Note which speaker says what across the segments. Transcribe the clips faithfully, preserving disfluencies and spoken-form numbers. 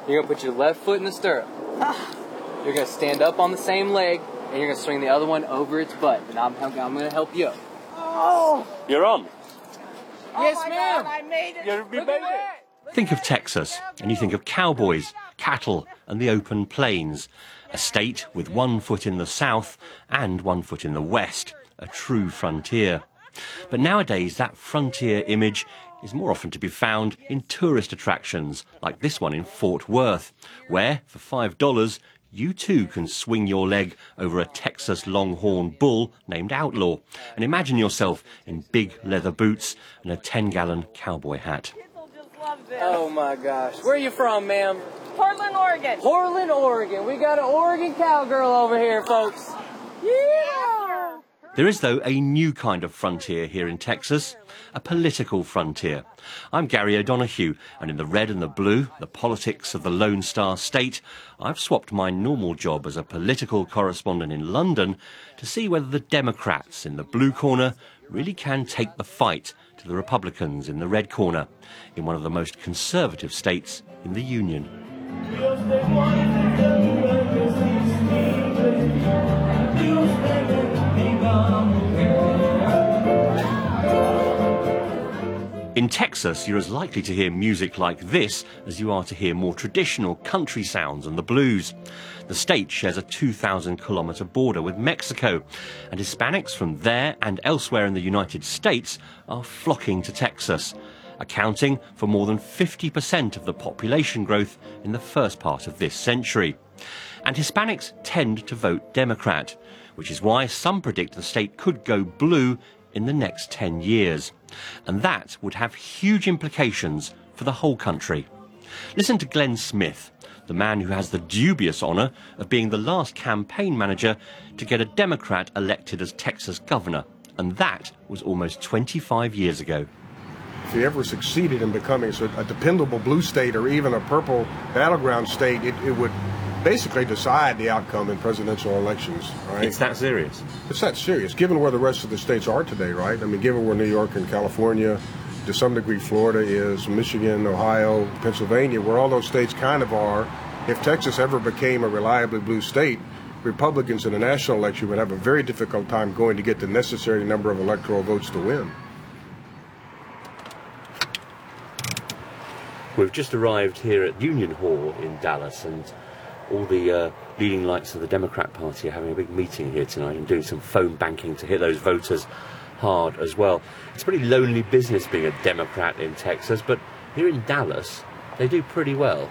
Speaker 1: You're going to put your left foot in the stirrup. You're going to stand up on the same leg, and you're going to swing the other one over its butt. And I'm, I'm going to help you up.
Speaker 2: Oh!
Speaker 3: You're on.
Speaker 1: Yes,
Speaker 2: oh
Speaker 1: ma'am.
Speaker 2: God, I made it.
Speaker 3: You made it.
Speaker 4: Think of Texas, and you think of cowboys, cattle, and the open plains. A state with one foot in the south and one foot in the west. A true frontier. But nowadays, that frontier image is more often to be found in tourist attractions, like this one in Fort Worth, where, for five dollars, you too can swing your leg over a Texas longhorn bull named Outlaw, and imagine yourself in big leather boots and a ten-gallon cowboy hat.
Speaker 1: Oh, my gosh. Where are you from, ma'am?
Speaker 2: Portland, Oregon.
Speaker 1: Portland, Oregon. We got an Oregon cowgirl over here, folks.
Speaker 2: Yeah!
Speaker 4: There is, though, a new kind of frontier here in Texas, a political frontier. I'm Gary O'Donoghue, and in the red and the blue, the politics of the Lone Star State, I've swapped my normal job as a political correspondent in London to see whether the Democrats in the blue corner really can take the fight to the Republicans in the red corner, in one of the most conservative states in the Union. In Texas, you're as likely to hear music like this as you are to hear more traditional country sounds and the blues. The state shares a two thousand kilometre border with Mexico, and Hispanics from there and elsewhere in the United States are flocking to Texas, accounting for more than fifty percent of the population growth in the first part of this century. And Hispanics tend to vote Democrat, which is why some predict the state could go blue in the next ten years. And that would have huge implications for the whole country. Listen to Glenn Smith, the man who has the dubious honour of being the last campaign manager to get a Democrat elected as Texas governor. And that was almost twenty-five years ago.
Speaker 5: If you ever succeeded in becoming a dependable blue state or even a purple battleground state, it, it would basically decide the outcome in presidential elections, right?
Speaker 4: It's that serious?
Speaker 5: It's that serious, given where the rest of the states are today, right? I mean, given where New York and California, to some degree Florida is, Michigan, Ohio, Pennsylvania, where all those states kind of are. If Texas ever became a reliably blue state, Republicans in a national election would have a very difficult time going to get the necessary number of electoral votes to win.
Speaker 4: We've just arrived here at Union Hall in Dallas, and all the uh, leading lights of the Democrat Party are having a big meeting here tonight and doing some phone banking to hit those voters hard as well. It's a pretty lonely business being a Democrat in Texas, but here in Dallas, they do pretty well.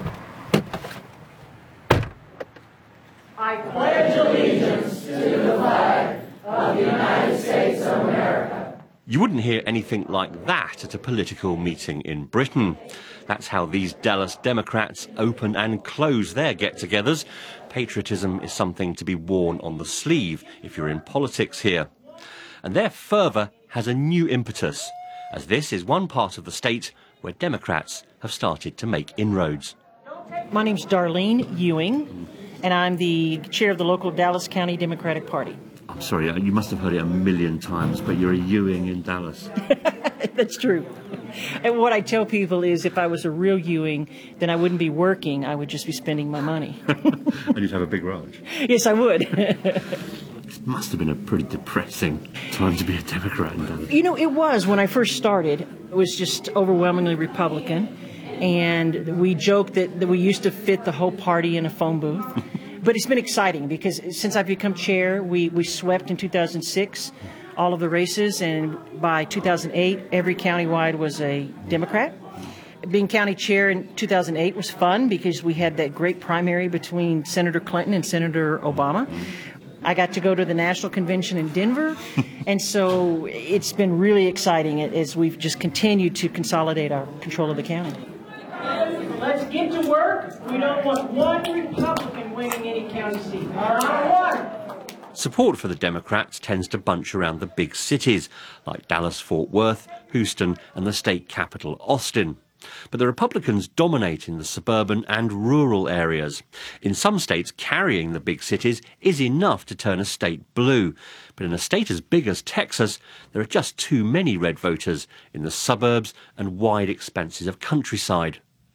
Speaker 2: I pledge allegiance to the flag of the United States of America.
Speaker 4: You wouldn't hear anything like that at a political meeting in Britain. That's how these Dallas Democrats open and close their get-togethers. Patriotism is something to be worn on the sleeve if you're in politics here. And their fervour has a new impetus, as this is one part of the state where Democrats have started to make inroads.
Speaker 6: My name's Darlene Ewing, and I'm the chair of the local Dallas County Democratic Party.
Speaker 4: I'm sorry, you must have heard it a million times, but you're a Ewing in Dallas.
Speaker 6: That's true. And what I tell people is if I was a real Ewing, then I wouldn't be working, I would just be spending my money.
Speaker 4: And you'd have a big ranch.
Speaker 6: Yes, I would.
Speaker 4: It must have been a pretty depressing time to be a Democrat in Dallas.
Speaker 6: You know, it was. When I first started, it was just overwhelmingly Republican. And we joked that, that we used to fit the whole party in a phone booth. But it's been exciting because since I've become chair, we, we swept in two thousand six all of the races, and by two thousand eight, every countywide was a Democrat. Being county chair in two thousand eight was fun because we had that great primary between Senator Clinton and Senator Obama. I got to go to the national convention in Denver, and so it's been really exciting as we've just continued to consolidate our control of the county.
Speaker 7: Let's get to work. We don't want one Republican winning any county seat. Not one.
Speaker 4: Support for the Democrats tends to bunch around the big cities, like Dallas-Fort Worth, Houston, and the state capital, Austin. But the Republicans dominate in the suburban and rural areas. In some states, carrying the big cities is enough to turn a state blue. But in a state as big as Texas, there are just too many red voters in the suburbs and wide expanses of countryside.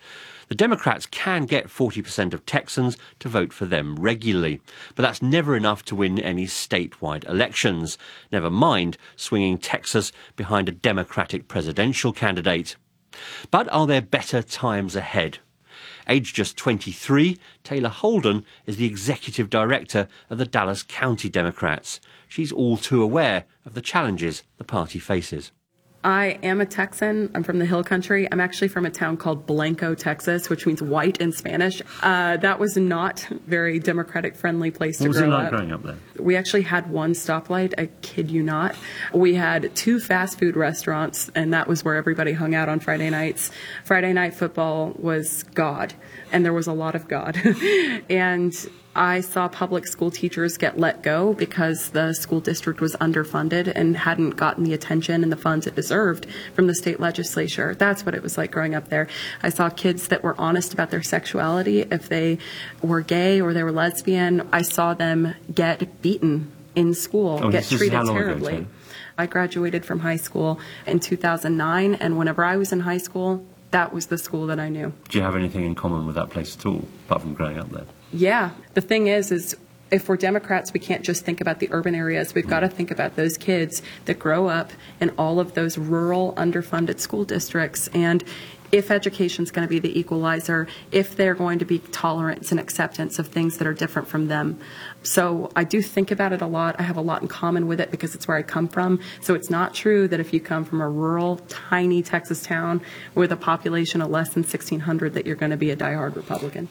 Speaker 4: The Democrats can get forty percent of Texans to vote for them regularly, but that's never enough to win any statewide elections, never mind swinging Texas behind a Democratic presidential candidate. But are there better times ahead? Aged just twenty-three, Taylor Holden is the executive director of the Dallas County Democrats. She's all too aware of the challenges the party faces.
Speaker 3: I am a Texan. I'm from the Hill Country. I'm actually from a town called Blanco, Texas, which means white in Spanish. Uh, that was not a very Democratic-friendly place to grow up.
Speaker 4: What was it like growing up there?
Speaker 3: We actually had one stoplight, I kid you not. We had two fast food restaurants, and that was where everybody hung out on Friday nights. Friday night football was God, and there was a lot of God. And I saw public school teachers get let go because the school district was underfunded and hadn't gotten the attention and the funds it deserved from the state legislature. That's what it was like growing up there. I saw kids that were honest about their sexuality. If they were gay or they were lesbian, I saw them get beaten in school,
Speaker 4: oh,
Speaker 3: get treated
Speaker 4: how long
Speaker 3: terribly.
Speaker 4: Ago,
Speaker 3: I graduated from high school in two thousand nine, and whenever I was in high school, that was the school that I knew.
Speaker 4: Do you have anything in common with that place at all, apart from growing up there?
Speaker 3: Yeah. The thing is, is if we're Democrats, we can't just think about the urban areas. We've got to think about those kids that grow up in all of those rural, underfunded school districts. And if education's going to be the equalizer, if they're going to be tolerance and acceptance of things that are different from them. So I do think about it a lot. I have a lot in common with it because it's where I come from. So it's not true that if you come from a rural, tiny Texas town with a population of less than sixteen hundred that you're going to be a diehard Republican.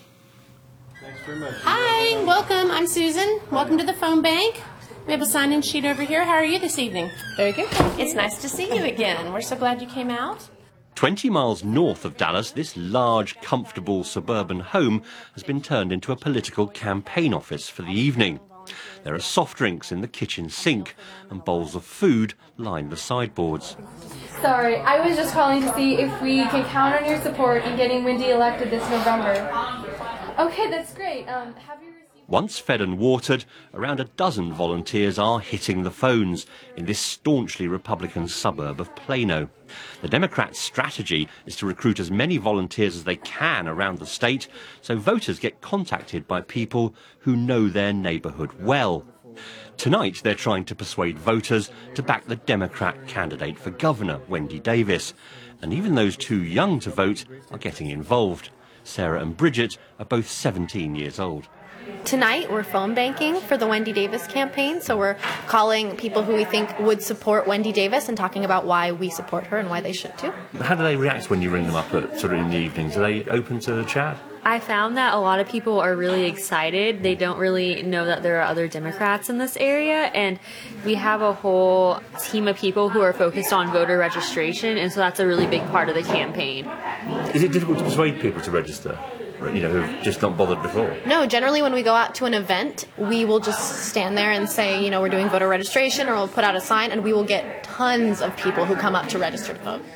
Speaker 8: Hi, welcome. I'm Susan. Welcome to the phone bank. We have a sign-in sheet over here. How are you this evening? Very good. It's nice to see you again. We're so glad you came out.
Speaker 4: Twenty miles north of Dallas, this large, comfortable suburban home has been turned into a political campaign office for the evening. There are soft drinks in the kitchen sink and bowls of food line the sideboards.
Speaker 9: Sorry, I was just calling to see if we can count on your support in getting Wendy elected this November. Okay, that's great. Um, have you received...
Speaker 4: Once fed and watered, around a dozen volunteers are hitting the phones in this staunchly Republican suburb of Plano. The Democrats' strategy is to recruit as many volunteers as they can around the state, so voters get contacted by people who know their neighborhood well. Tonight, they're trying to persuade voters to back the Democrat candidate for governor, Wendy Davis. And even those too young to vote are getting involved. Sarah and Bridget are both seventeen years old.
Speaker 8: Tonight, we're phone banking for the Wendy Davis campaign, so we're calling people who we think would support Wendy Davis and talking about why we support her and why they should too.
Speaker 4: How do they react when you ring them up at sort of in the evenings? Are they open to the chat?
Speaker 10: I found that a lot of people are really excited. They don't really know that there are other Democrats in this area, and we have a whole team of people who are focused on voter registration, and so that's a really big part of the campaign.
Speaker 4: Is it difficult to persuade people to register, you know, who've just not bothered before?
Speaker 8: No, generally when we go out to an event, we will just stand there and say, you know, we're doing voter registration, or we'll put out a sign, and we will get tons of people who come up to register to vote.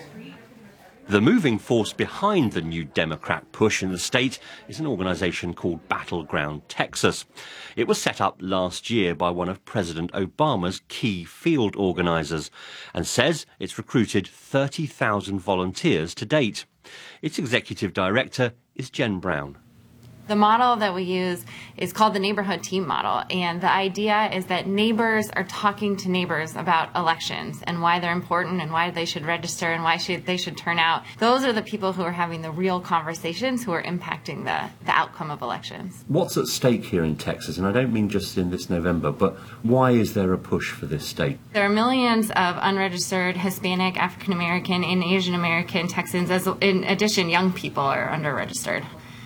Speaker 4: The moving force behind the new Democrat push in the state is an organisation called Battleground Texas. It was set up last year by one of President Obama's key field organisers and says it's recruited thirty thousand volunteers to date. Its executive director is Jen Brown.
Speaker 11: The model that we use is called the neighborhood team model, and the idea is that neighbors are talking to neighbors about elections and why they're important and why they should register and why should, they should turn out. Those are the people who are having the real conversations who are impacting the, the outcome of elections.
Speaker 4: What's at stake here in Texas? And I don't mean just in this November, but why is there a push for this state?
Speaker 11: There are millions of unregistered Hispanic, African American, and Asian American Texans. As in addition, young people are underregistered.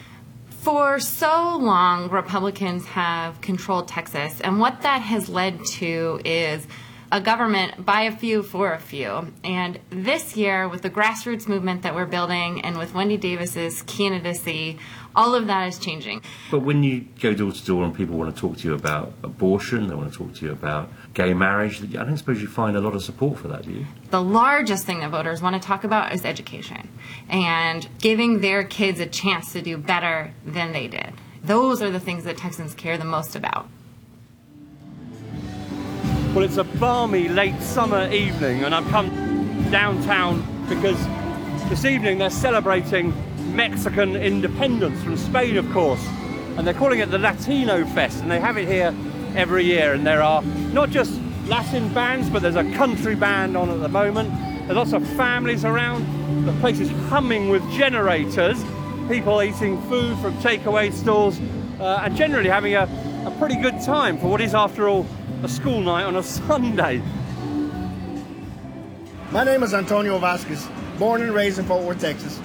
Speaker 11: For so long, Republicans have controlled Texas, and what that has led to is a government by a few for a few. And this year, with the grassroots movement that we're building and with Wendy Davis's candidacy, all of that is changing.
Speaker 4: But when you go door to door and people want to talk to you about abortion, they want to talk to you about gay marriage, I don't suppose you find a lot of support for that, do you?
Speaker 11: The largest thing that voters want to talk about is education and giving their kids a chance to do better than they did. Those are the things that Texans care the most about.
Speaker 4: Well, it's a balmy late summer evening and I've come downtown because this evening they're celebrating Mexican independence from Spain, of course. And they're calling it the Latino Fest, and they have it here every year. And there are not just Latin bands, but there's a country band on at the moment. There's lots of families around. The place is humming with generators, people eating food from takeaway stalls, uh, and generally having a, a pretty good time for what is, after all, a school night on a Sunday.
Speaker 12: My name is Antonio Vasquez, born and raised in Fort Worth, Texas.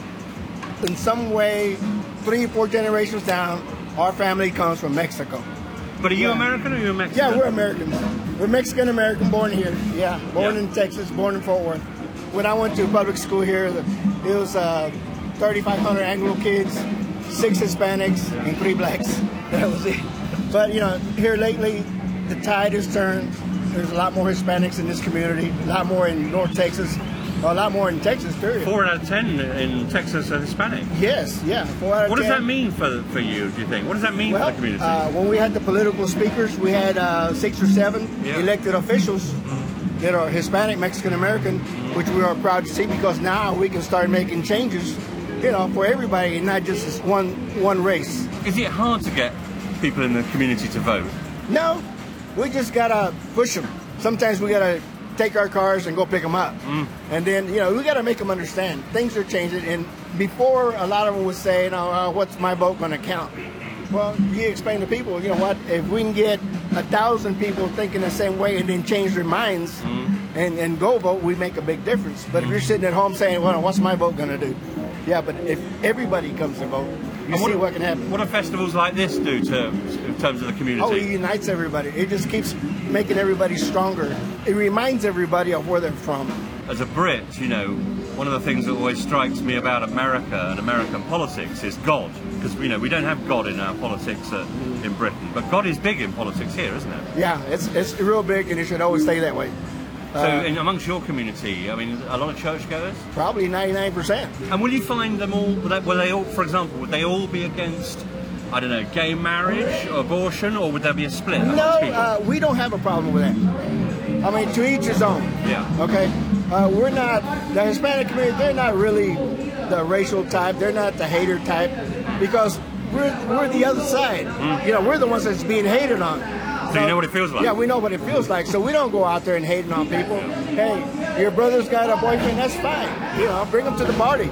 Speaker 12: In some way, three or four generations down, our family comes from Mexico.
Speaker 4: But are you yeah. American or are you Mexican?
Speaker 12: Yeah, we're Americans. We're Mexican-American, born here. Yeah, born yeah. in Texas, born in Fort Worth. When I went to public school here, it was uh, thirty-five hundred Anglo kids, six Hispanics, and three blacks. That was it. But, you know, here lately, the tide has turned. There's a lot more Hispanics in this community, a lot more in North Texas, a lot more in Texas, period.
Speaker 4: Four out of ten in Texas are Hispanic?
Speaker 12: Yes, yeah, four out of ten.
Speaker 4: What does that mean for, for you, do you think? What does that mean
Speaker 12: well,
Speaker 4: for the community?
Speaker 12: Uh, when we had the political speakers, we had uh, six or seven yeah. elected officials that are Hispanic, Mexican-American, which we are proud to see, because now we can start making changes, you know, for everybody and not just one, one race.
Speaker 4: Is it hard to get people in the community to vote?
Speaker 12: No, we just gotta push them. Sometimes we gotta take our cars and go pick them up. Mm. And then, you know, we gotta make them understand. Things are changing, and before, a lot of them would say, you know, uh, what's my vote gonna count? Well, you explain to people, you know what, if we can get a thousand people thinking the same way and then change their minds mm. and, and go vote, we make a big difference. But mm. if you're sitting at home saying, well, what's my vote gonna do? Yeah, but if everybody comes to vote, you and see what, what can happen.
Speaker 4: What do festivals like this do to, in terms of the community?
Speaker 12: Oh, it unites everybody. It just keeps making everybody stronger. It reminds everybody of where they're from.
Speaker 4: As a Brit, you know, one of the things that always strikes me about America and American politics is God. Because, you know, we don't have God in our politics uh, in Britain. But God is big in politics here, isn't it?
Speaker 12: Yeah, it's, it's real big, and it should always stay that way.
Speaker 4: So, uh, in, amongst your community, I mean, a lot of churchgoers?
Speaker 12: Probably ninety-nine percent.
Speaker 4: And will you find them all, will they, will they all, for example, would they all be against, I don't know, gay marriage, abortion, or would there be a split?
Speaker 12: No, uh, we don't have a problem with that. I mean, to each his own.
Speaker 4: Yeah.
Speaker 12: Okay? Uh, we're not, the Hispanic community, they're not really the racial type, they're not the hater type, because we're, we're the other side. Mm. You know, we're the ones that's being hated on.
Speaker 4: So, so you know what it feels like?
Speaker 12: Yeah, we know what it feels like. So we don't go out there and hating on people. Hey, your brother's got a boyfriend, that's fine. You know, bring him to the party.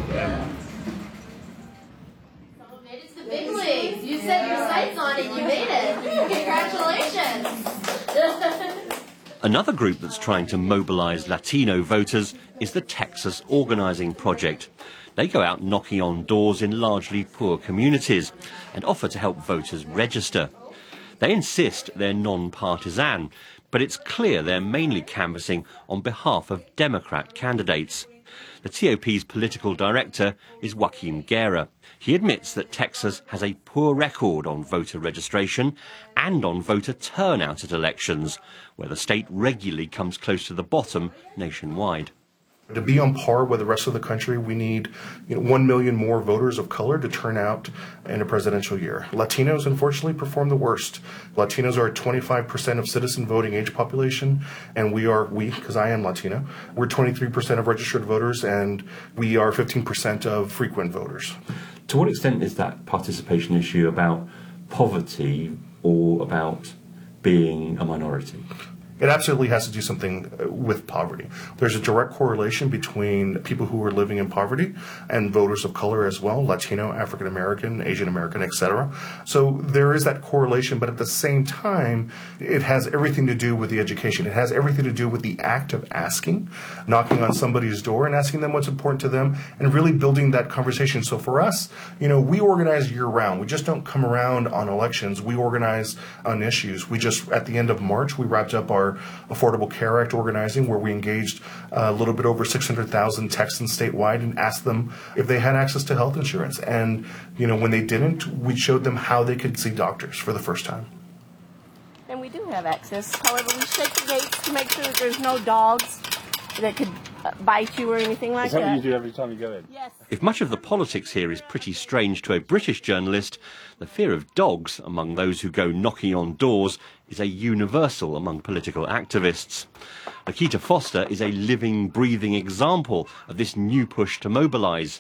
Speaker 8: It's the big leagues. You set your sights on it, you made it. Congratulations.
Speaker 4: Another group that's trying to mobilize Latino voters is the Texas Organizing Project. They go out knocking on doors in largely poor communities and offer to help voters register. They insist they're non-partisan, but it's clear they're mainly canvassing on behalf of Democrat candidates. The T O P's political director is Joaquin Guerra. He admits that Texas has a poor record on voter registration and on voter turnout at elections, where the state regularly comes close to the bottom nationwide.
Speaker 13: To be on par with the rest of the country, we need you know, one million more voters of color to turn out in a presidential year. Latinos, unfortunately, perform the worst. Latinos are twenty-five percent of citizen voting age population, and we are, we, because I am Latino, we're twenty-three percent of registered voters, and we are fifteen percent of frequent voters.
Speaker 14: To what extent is that participation issue about poverty or about being a minority?
Speaker 13: It absolutely has to do something with poverty. There's a direct correlation between people who are living in poverty and voters of color as well, Latino, African American, Asian American, et cetera. So there is that correlation, but at the same time, it has everything to do with the education. It has everything to do with the act of asking, knocking on somebody's door and asking them what's important to them, and really building that conversation. So for us, you know, we organize year round. We just don't come around on elections. We organize on issues. We just, at the end of March, we wrapped up our Affordable Care Act organizing, where we engaged a little bit over six hundred thousand Texans statewide and asked them if they had access to health insurance. And, you know, when they didn't, we showed them how they could see doctors for the first time.
Speaker 15: And we do have access. However, we shake the gates to make sure that there's no dogs that could bite you or anything like that.
Speaker 14: Is that what you do every time you go in?
Speaker 15: Yes.
Speaker 4: If much of the politics here is pretty strange to a British journalist, the fear of dogs among those who go knocking on doors is a universal among political activists. Lakita Foster is a living, breathing example of this new push to mobilise.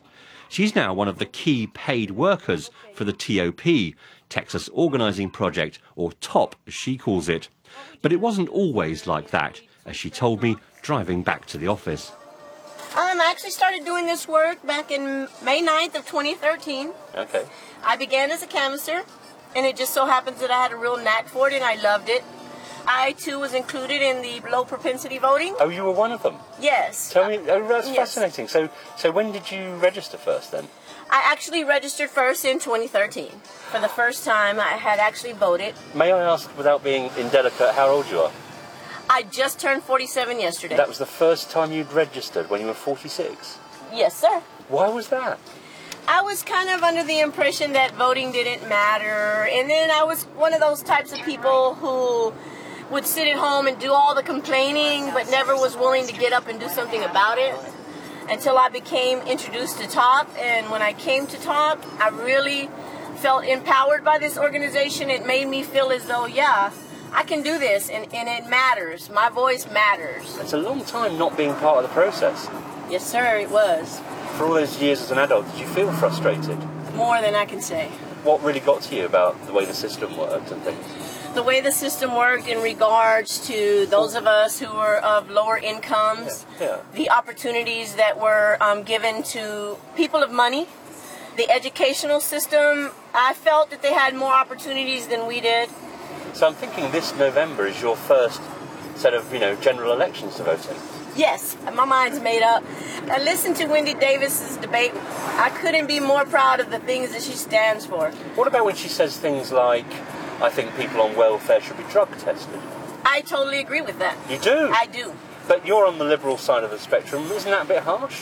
Speaker 4: She's now one of the key paid workers for the T O P, Texas Organizing Project, or TOP as she calls it. But it wasn't always like that, as she told me driving back to the office.
Speaker 15: Um, I actually started doing this work back in May ninth of twenty thirteen.
Speaker 4: Okay.
Speaker 15: I began as a canvasser, and it just so happens that I had a real knack for it, and I loved it. I, too, was included in the low propensity voting.
Speaker 4: Oh, you were one of them?
Speaker 15: Yes.
Speaker 4: Tell me, oh, that's
Speaker 15: Yes.
Speaker 4: fascinating. So, so when did you register first then?
Speaker 15: I actually registered first in twenty thirteen. For the first time, I had actually voted.
Speaker 4: May I ask, without being indelicate, how old you are?
Speaker 15: I just turned forty-seven yesterday.
Speaker 4: That was the first time you'd registered, when you were forty-six?
Speaker 15: Yes, sir.
Speaker 4: Why was that?
Speaker 15: I was kind of under the impression that voting didn't matter, and then I was one of those types of people who would sit at home and do all the complaining, but never was willing to get up and do something about it, until I became introduced to TOP. And when I came to TOP, I really felt empowered by this organization. It made me feel as though, yeah, I can do this, and, and it matters. My voice matters.
Speaker 4: It's a long time not being part of the process.
Speaker 15: Yes, sir, it was.
Speaker 4: For all those years as an adult, did you feel frustrated?
Speaker 15: More than I can say.
Speaker 4: What really got to you about the way the system worked and things?
Speaker 15: The way the system worked in regards to those of us who were of lower incomes,
Speaker 4: Yeah. yeah.
Speaker 15: the opportunities that were um, given to people of money, the educational system. I felt that they had more opportunities than we did.
Speaker 4: So I'm thinking this November is your first set of, you know, general elections to vote in.
Speaker 15: Yes, my mind's made up. I listened to Wendy Davis's debate. I couldn't be more proud of the things that she stands for.
Speaker 4: What about when she says things like, I think people on welfare should be drug tested?
Speaker 15: I totally agree with that.
Speaker 4: You do?
Speaker 15: I do.
Speaker 4: But you're on the liberal side of the spectrum. Isn't that a bit harsh?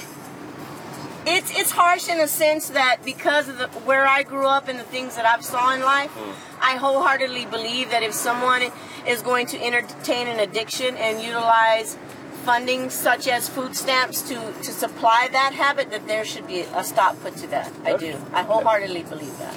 Speaker 15: It's it's harsh in a sense that because of the, where I grew up and the things that I've saw in life, mm. I wholeheartedly believe that if someone is going to entertain an addiction and utilize funding such as food stamps to, to supply that habit, that there should be a stop put to that. I do. I wholeheartedly believe that.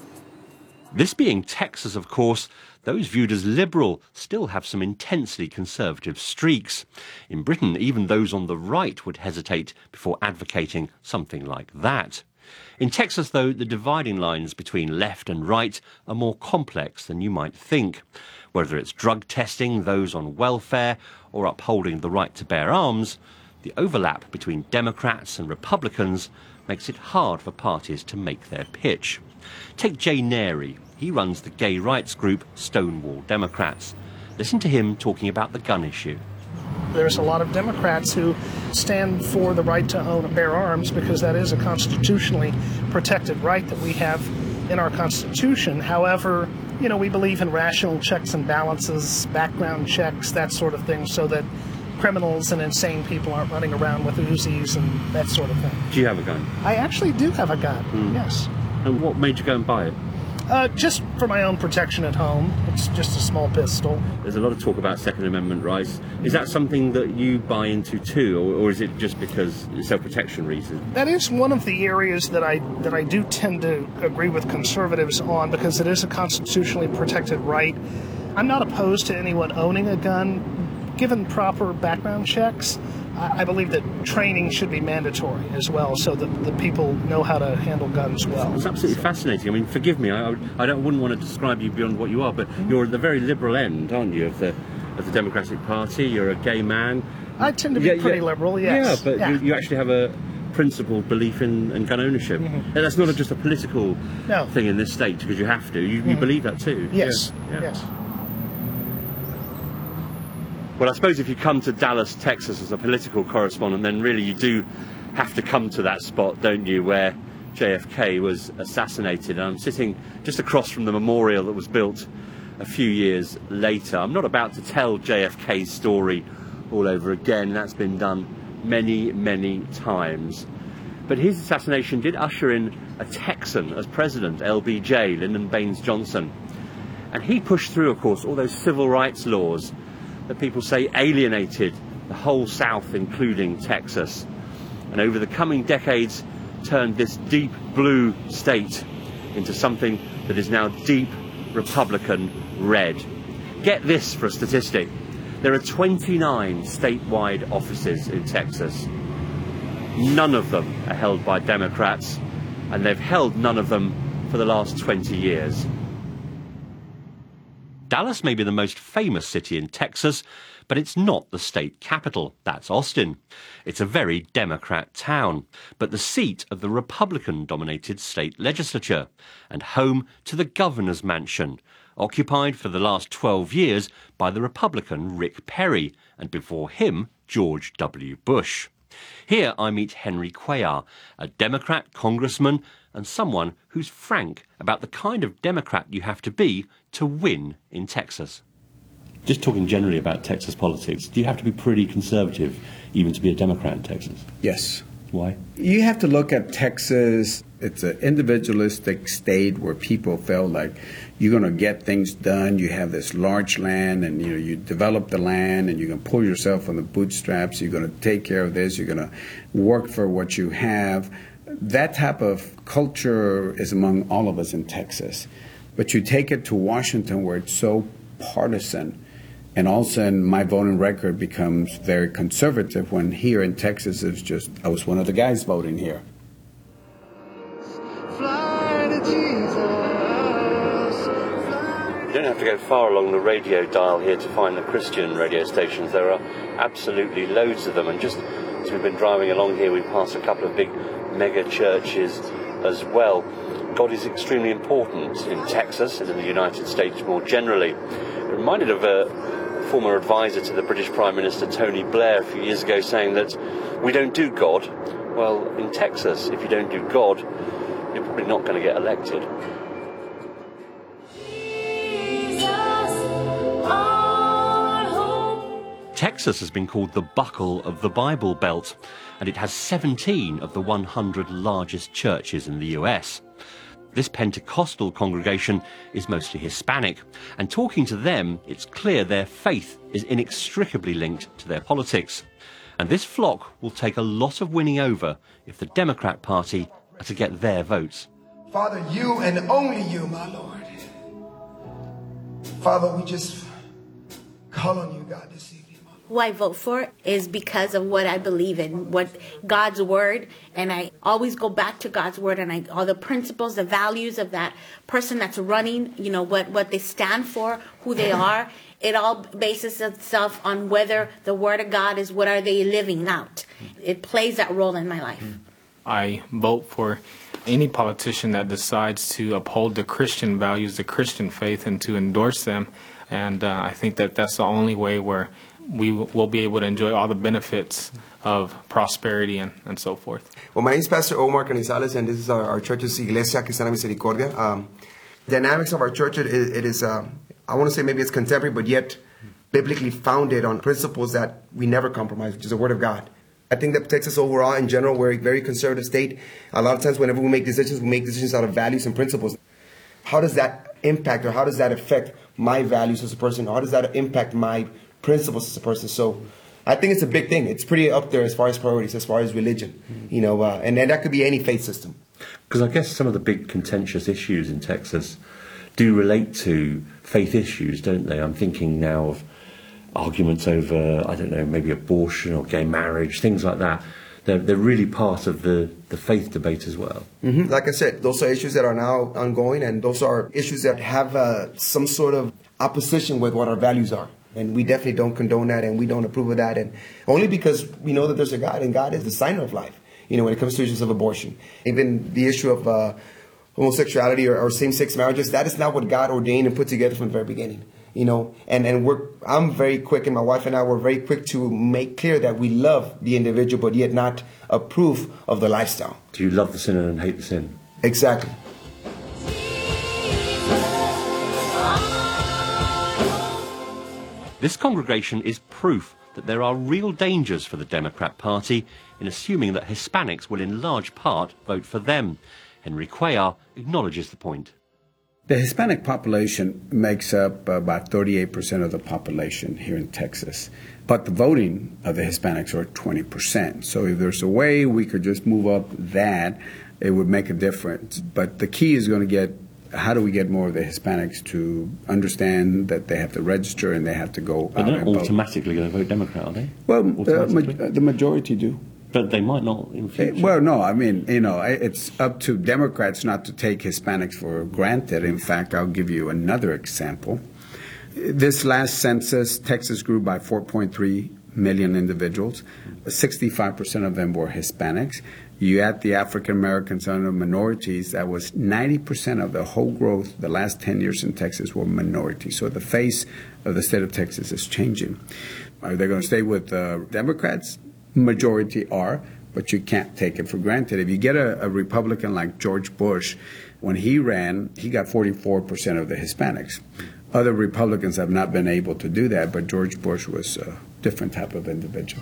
Speaker 4: This being Texas, of course, those viewed as liberal still have some intensely conservative streaks. In Britain, even those on the right would hesitate before advocating something like that. In Texas, though, the dividing lines between left and right are more complex than you might think. Whether it's drug testing those on welfare or upholding the right to bear arms, the overlap between Democrats and Republicans makes it hard for parties to make their pitch. Take Jay Nary. He runs the gay rights group Stonewall Democrats. Listen to him talking about the gun issue.
Speaker 16: There's a lot of Democrats who stand for the right to own and bear arms because that is a constitutionally protected right that we have in our Constitution. However, you know, we believe in rational checks and balances, background checks, that sort of thing, so that criminals and insane people aren't running around with Uzis and that sort of thing.
Speaker 4: Do you have a gun?
Speaker 16: I actually do have a gun, mm. yes.
Speaker 4: And what made you go and buy it?
Speaker 16: Uh, just for my own protection at home. It's just a small pistol.
Speaker 4: There's a lot of talk about Second Amendment rights. Is that something that you buy into too, or, or is it just because self-protection reasons?
Speaker 16: That is one of the areas that I that I do tend to agree with conservatives on, because it is a constitutionally protected right. I'm not opposed to anyone owning a gun, given proper background checks. I believe that training should be mandatory as well, so that the people know how to handle guns well.
Speaker 4: It's absolutely fascinating. I mean, forgive me, I, I don't, wouldn't want to describe you beyond what you are, but mm-hmm. you're at the very liberal end, aren't you, of the of the Democratic Party? You're a gay man.
Speaker 16: I tend to be yeah, pretty
Speaker 4: yeah,
Speaker 16: liberal, yes.
Speaker 4: Yeah, but yeah. You, you actually have a principled belief in, in gun ownership. Mm-hmm. And that's not just a political
Speaker 16: no.
Speaker 4: thing in this state, because you have to. You, mm-hmm. you believe that too.
Speaker 16: Yes,
Speaker 4: yeah. Yeah.
Speaker 16: yes.
Speaker 4: Well, I suppose if you come to Dallas, Texas as a political correspondent, then really you do have to come to that spot, don't you, where J F K was assassinated. And I'm sitting just across from the memorial that was built a few years later. I'm not about to tell J F K's story all over again. That's been done many, many times. But his assassination did usher in a Texan as president, L B J, Lyndon Baines Johnson. And he pushed through, of course, all those civil rights laws that people say alienated the whole South, including Texas, and over the coming decades turned this deep blue state into something that is now deep Republican red. Get this for a statistic. There are twenty-nine statewide offices in Texas. None of them are held by Democrats, and they've held none of them for the last twenty years. Dallas may be the most famous city in Texas, but it's not the state capital. That's Austin. It's a very Democrat town, but the seat of the Republican-dominated state legislature and home to the governor's mansion, occupied for the last twelve years by the Republican Rick Perry, and before him, George W. Bush. Here I meet Henry Cuellar, a Democrat congressman and someone who's frank about the kind of Democrat you have to be to win in Texas.
Speaker 14: Just talking generally about Texas politics, do you have to be pretty conservative even to be a Democrat in Texas?
Speaker 17: Yes.
Speaker 14: Why?
Speaker 17: You have to look at Texas. It's an individualistic state where people feel like you're going to get things done. You have this large land, and you know you develop the land, and you're going to pull yourself on the bootstraps. You're going to take care of this. You're going to work for what you have. That type of culture is among all of us in Texas. But you take it to Washington, where it's so partisan, and all of a sudden my voting record becomes very conservative, when here in Texas it's just, I was one of the guys voting here.
Speaker 4: You don't have to go far along the radio dial here to find the Christian radio stations. There are absolutely loads of them, and just as we've been driving along here, we passed a couple of big mega churches as well. God is extremely important in Texas and in the United States more generally. It reminded of a former advisor to the British Prime Minister Tony Blair a few years ago, saying that we don't do God. Well, in Texas, if you don't do God, you're probably not going to get elected. Texas has been called the buckle of the Bible Belt, and it has seventeen of the one hundred largest churches in the U S. This Pentecostal congregation is mostly Hispanic, and talking to them, it's clear their faith is inextricably linked to their politics. And this flock will take a lot of winning over if the Democrat Party are to get their votes.
Speaker 18: Father, you and only you, my Lord. Father, we just call on you, God, this evening.
Speaker 19: Who I vote for is because of what I believe in, what God's word, and I always go back to God's word, and I, all the principles, the values of that person that's running, you know, what, what they stand for, who they are. It all bases itself on whether the word of God is what are they living out. It plays that role in my life.
Speaker 20: I vote for any politician that decides to uphold the Christian values, the Christian faith, and to endorse them. And uh, I think that that's the only way where we will be able to enjoy all the benefits of prosperity and, and so forth.
Speaker 18: Well, my name is Pastor Omar Canizales, and this is our, our church's Iglesia Cristiana Misericordia. Um, dynamics of our church, it, it is, uh, I want to say maybe it's contemporary, but yet biblically founded on principles that we never compromise, which is the Word of God. I think that Texas overall, in general, we're a very conservative state. A lot of times whenever we make decisions, we make decisions out of values and principles. How does that impact, or how does that affect my values as a person? How does that impact my principles as a person? So I think it's a big thing. It's pretty up there as far as priorities, as far as religion, you know, uh, and, and that could be any faith system.
Speaker 14: Because I guess some of the big contentious issues in Texas do relate to faith issues, don't they? I'm thinking now of arguments over, I don't know, maybe abortion or gay marriage, things like that. They're, they're really part of the, the faith debate as well.
Speaker 18: Mm-hmm. Like I said, those are issues that are now ongoing, and those are issues that have uh, some sort of opposition with what our values are. And we definitely don't condone that, and we don't approve of that. And only because we know that there's a God, and God is the signer of life, you know, when it comes to issues of abortion. Even the issue of uh, homosexuality or, or same-sex marriages, that is not what God ordained and put together from the very beginning. You know, and, and we're, I'm very quick, and my wife and I were very quick to make clear that we love the individual, but yet not approve of the lifestyle.
Speaker 14: Do you love the sinner and hate the sin?
Speaker 18: Exactly.
Speaker 4: This congregation is proof that there are real dangers for the Democrat Party in assuming that Hispanics will in large part vote for them. Henry Cuellar acknowledges the point.
Speaker 17: The Hispanic population makes up about thirty-eight percent of the population here in Texas. But the voting of the Hispanics are twenty percent. So if there's a way we could just move up that, it would make a difference. But the key is going to get, how do we get more of the Hispanics to understand that they have to register and they have to go
Speaker 14: but
Speaker 17: out
Speaker 14: they're
Speaker 17: and
Speaker 14: not
Speaker 17: vote?
Speaker 14: automatically going to vote Democrat, are they?
Speaker 17: Well, uh, ma the majority do.
Speaker 14: But they might not in future.
Speaker 17: Well, no, I mean, you know, it's up to Democrats not to take Hispanics for granted. In fact, I'll give you another example. This last census, Texas grew by four point three million individuals. sixty-five percent of them were Hispanics. You add the African Americans and the minorities, that was ninety percent of the whole growth the last ten years in Texas were minorities. So the face of the state of Texas is changing. Are they going to stay with uh, Democrats? Majority are, but you can't take it for granted. If you get a, a Republican like George Bush, when he ran, he got forty-four percent of the Hispanics. Other Republicans have not been able to do that, but George Bush was a different type of individual.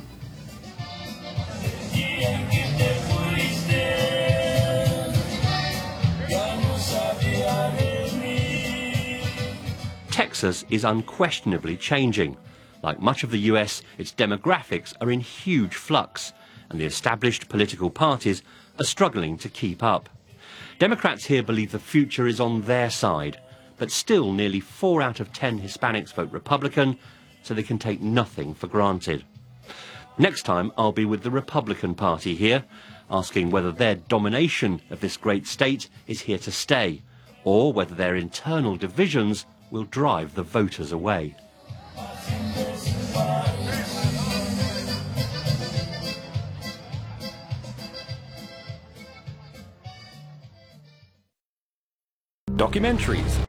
Speaker 4: Texas is unquestionably changing. Like much of the U S, its demographics are in huge flux, and the established political parties are struggling to keep up. Democrats here believe the future is on their side, but still nearly four out of ten Hispanics vote Republican, so they can take nothing for granted. Next time, I'll be with the Republican Party here, asking whether their domination of this great state is here to stay, or whether their internal divisions will drive the voters away.
Speaker 21: Documentaries